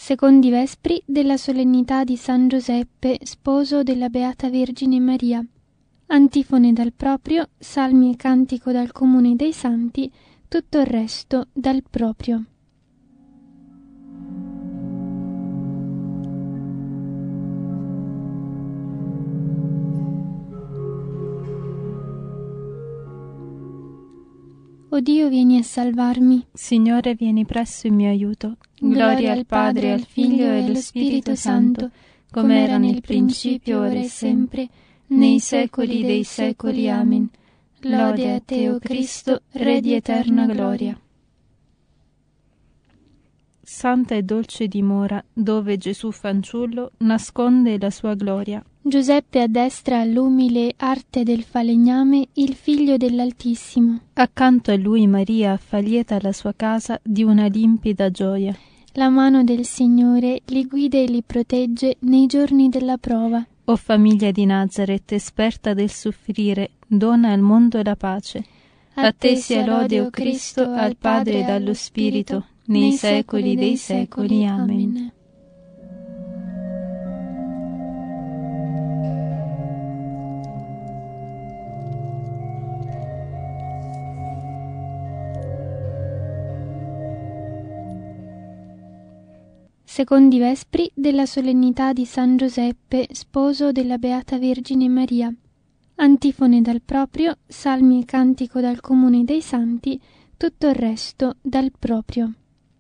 Secondi vespri della solennità di San Giuseppe, sposo della Beata Vergine Maria. Antifone dal proprio, salmi e cantico dal comune dei santi, tutto il resto dal proprio. O Dio, vieni a salvarmi. Signore, vieni presso in mio aiuto. Gloria al Padre, al Figlio e allo Spirito Santo, come era nel principio, ora e sempre, nei secoli dei secoli. Amen. Lode a te, o Cristo, Re di eterna gloria. Santa e dolce dimora, dove Gesù fanciullo nasconde la sua gloria. Giuseppe addestra all'umile arte del falegname il Figlio dell'Altissimo. Accanto a lui Maria fa lieta la sua casa di una limpida gioia. La mano del Signore li guida e li protegge nei giorni della prova. O famiglia di Nazaret, esperta del soffrire, dona al mondo la pace. A te sia lode, o Cristo, al Padre e allo Spirito, nei secoli dei secoli. Amen. Secondi vespri della solennità di San Giuseppe, sposo della Beata Vergine Maria. Antifone dal proprio, salmi e cantico dal comune dei santi, tutto il resto dal proprio.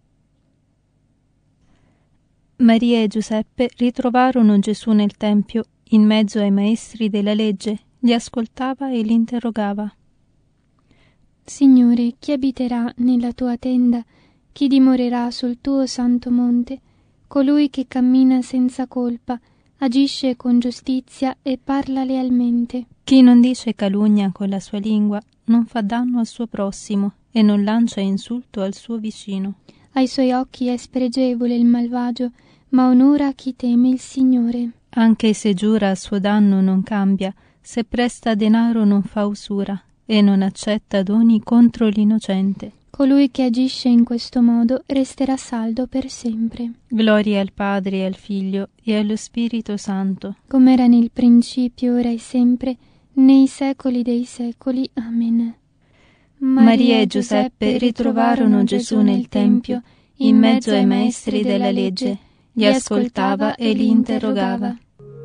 Maria e Giuseppe ritrovarono Gesù nel Tempio, in mezzo ai maestri della legge, li ascoltava e li interrogava. Signore, chi abiterà nella tua tenda? Chi dimorerà sul tuo santo monte? Colui che cammina senza colpa, agisce con giustizia e parla lealmente. Chi non dice calunnia con la sua lingua, non fa danno al suo prossimo e non lancia insulto al suo vicino. Ai suoi occhi è spregevole il malvagio, ma onora chi teme il Signore. Anche se giura a suo danno non cambia, se presta denaro non fa usura e non accetta doni contro l'innocente. Colui che agisce in questo modo resterà saldo per sempre. Gloria al Padre e al Figlio e allo Spirito Santo, come era nel principio, ora e sempre, nei secoli dei secoli. Amen. Maria e Giuseppe ritrovarono Gesù nel Tempio, in mezzo ai maestri della legge, li ascoltava e li interrogava.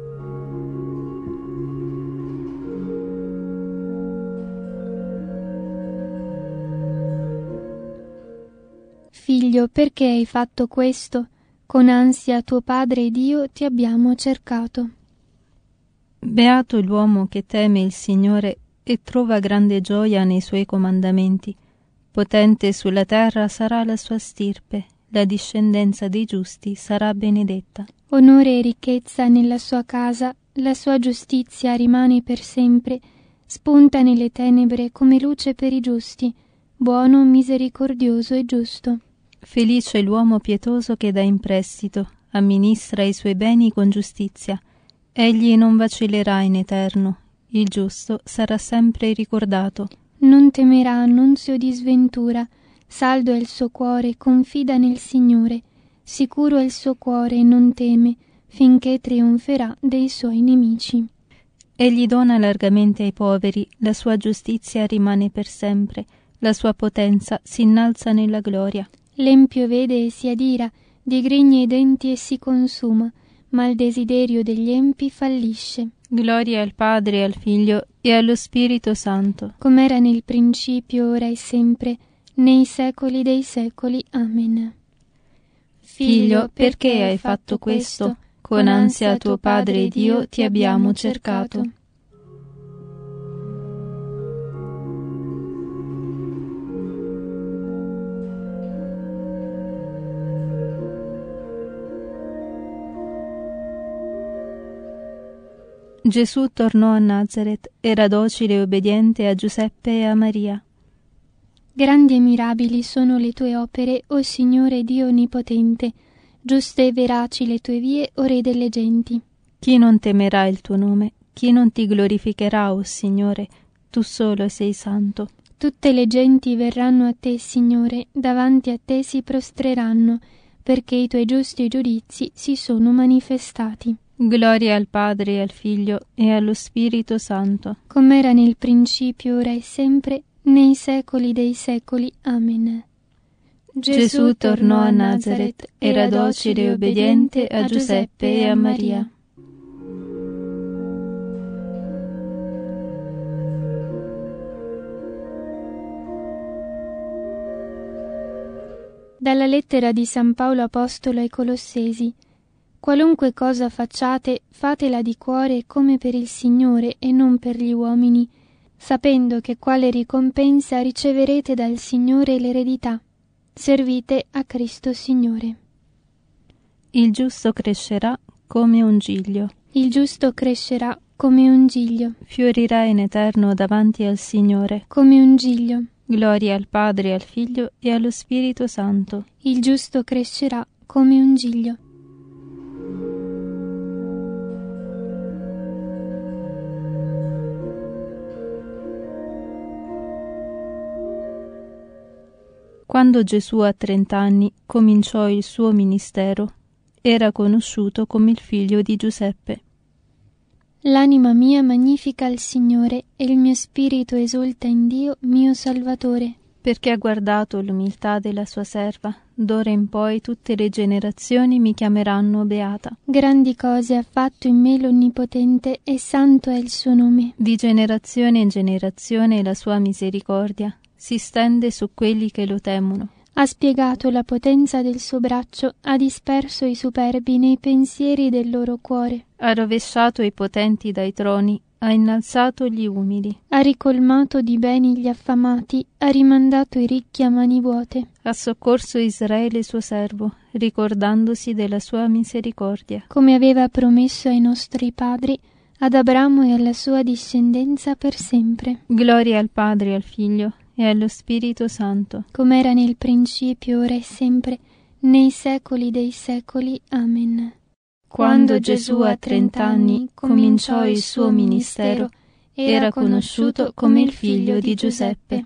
Figlio, perché hai fatto questo? Con ansia tuo padre ed io ti abbiamo cercato. Beato l'uomo che teme il Signore e trova grande gioia nei suoi comandamenti. Potente sulla terra sarà la sua stirpe, la discendenza dei giusti sarà benedetta. Onore e ricchezza nella sua casa, la sua giustizia rimane per sempre, spunta nelle tenebre come luce per i giusti, buono, misericordioso e giusto. Felice l'uomo pietoso che dà in prestito, amministra i suoi beni con giustizia. Egli non vacillerà in eterno, il giusto sarà sempre ricordato. Non temerà annunzio di sventura, saldo è il suo cuore, confida nel Signore, sicuro è il suo cuore, non teme, finché trionferà dei suoi nemici. Egli dona largamente ai poveri, la sua giustizia rimane per sempre, la sua potenza si innalza nella gloria. L'empio vede e si adira, digrigna i denti e si consuma, ma il desiderio degli empi fallisce. Gloria al Padre, al Figlio e allo Spirito Santo, come era nel principio, ora e sempre, nei secoli dei secoli. Amen. Figlio, perché hai fatto questo? Con ansia tuo Padre ed io ti abbiamo cercato. Gesù tornò a Nazaret, era docile e obbediente a Giuseppe e a Maria. Grandi e mirabili sono le tue opere, o Signore Dio Onnipotente, giuste e veraci le tue vie, o Re delle genti. Chi non temerà il tuo nome? Chi non ti glorificherà, o Signore? Tu solo sei santo. Tutte le genti verranno a te, Signore, davanti a te si prostreranno, perché i tuoi giusti giudizi si sono manifestati. Gloria al Padre e al Figlio e allo Spirito Santo, come era nel principio, ora e sempre, nei secoli dei secoli. Amen. Gesù tornò a Nazaret, era docile e obbediente a Giuseppe e a Maria. Dalla lettera di San Paolo Apostolo ai Colossesi. Qualunque cosa facciate, fatela di cuore come per il Signore e non per gli uomini, sapendo che quale ricompensa riceverete dal Signore l'eredità. Servite a Cristo Signore. Il giusto crescerà come un giglio. Il giusto crescerà come un giglio. Fiorirà in eterno davanti al Signore. Come un giglio. Gloria al Padre, al Figlio e allo Spirito Santo. Il giusto crescerà come un giglio. Quando Gesù a 30 anni cominciò il suo ministero, era conosciuto come il figlio di Giuseppe. L'anima mia magnifica il Signore e il mio spirito esulta in Dio mio Salvatore. Perché ha guardato l'umiltà della sua serva, d'ora in poi tutte le generazioni mi chiameranno beata. Grandi cose ha fatto in me l'Onnipotente e santo è il suo nome. Di generazione in generazione la sua misericordia si stende su quelli che lo temono. Ha spiegato la potenza del suo braccio, ha disperso i superbi nei pensieri del loro cuore. Ha rovesciato i potenti dai troni, ha innalzato gli umili. Ha ricolmato di beni gli affamati, ha rimandato i ricchi a mani vuote. Ha soccorso Israele suo servo, ricordandosi della sua misericordia. Come aveva promesso ai nostri padri, ad Abramo e alla sua discendenza per sempre. Gloria al Padre e al Figlio e allo Spirito Santo, come era nel principio, ora e sempre, nei secoli dei secoli. Amen. Quando Gesù a 30 anni cominciò il suo ministero, era conosciuto come il figlio di Giuseppe.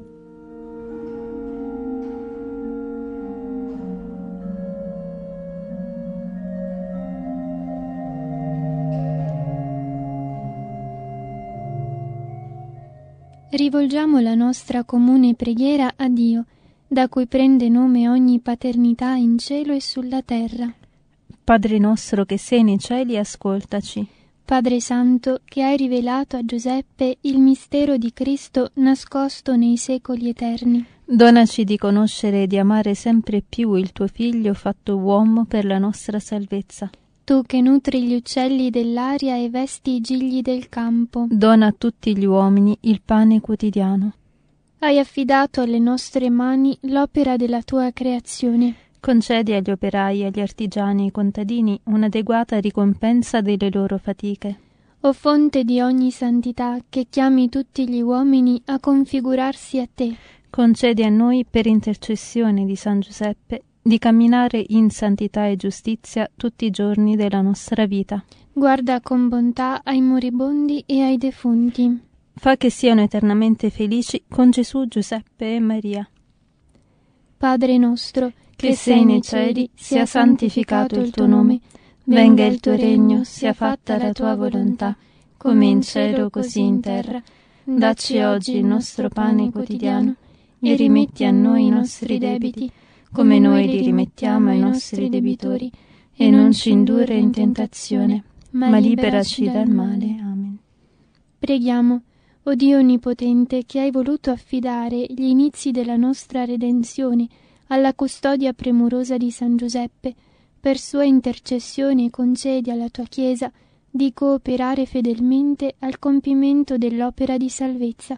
Rivolgiamo la nostra comune preghiera a Dio, da cui prende nome ogni paternità in cielo e sulla terra. Padre nostro che sei nei cieli, ascoltaci. Padre Santo, che hai rivelato a Giuseppe il mistero di Cristo nascosto nei secoli eterni, donaci di conoscere e di amare sempre più il tuo Figlio fatto uomo per la nostra salvezza. Tu che nutri gli uccelli dell'aria e vesti i gigli del campo, dona a tutti gli uomini il pane quotidiano. Hai affidato alle nostre mani l'opera della tua creazione. Concedi agli operai, agli artigiani e ai contadini un'adeguata ricompensa delle loro fatiche. O fonte di ogni santità, che chiami tutti gli uomini a configurarsi a te, concedi a noi, per intercessione di San Giuseppe, di camminare in santità e giustizia tutti i giorni della nostra vita. Guarda con bontà ai moribondi e ai defunti. Fa che siano eternamente felici con Gesù, Giuseppe e Maria. Padre nostro, che sei nei cieli, sia santificato il tuo nome. Venga il tuo regno, sia fatta la tua volontà, come in cielo così in terra. Dacci oggi il nostro pane quotidiano e rimetti a noi i nostri debiti, come noi li rimettiamo ai nostri debitori, e non ci indurre in tentazione, ma liberaci dal male. Amen. Preghiamo, o Dio Onnipotente, che hai voluto affidare gli inizi della nostra redenzione alla custodia premurosa di San Giuseppe, per sua intercessione concedi alla tua Chiesa di cooperare fedelmente al compimento dell'opera di salvezza.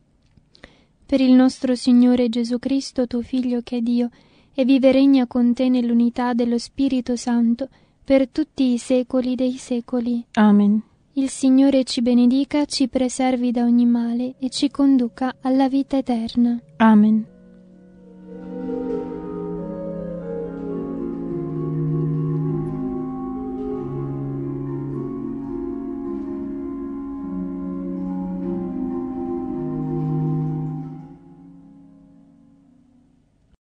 Per il nostro Signore Gesù Cristo, tuo Figlio che è Dio, e vive e regna con te nell'unità dello Spirito Santo, per tutti i secoli dei secoli. Amen. Il Signore ci benedica, ci preservi da ogni male e ci conduca alla vita eterna. Amen.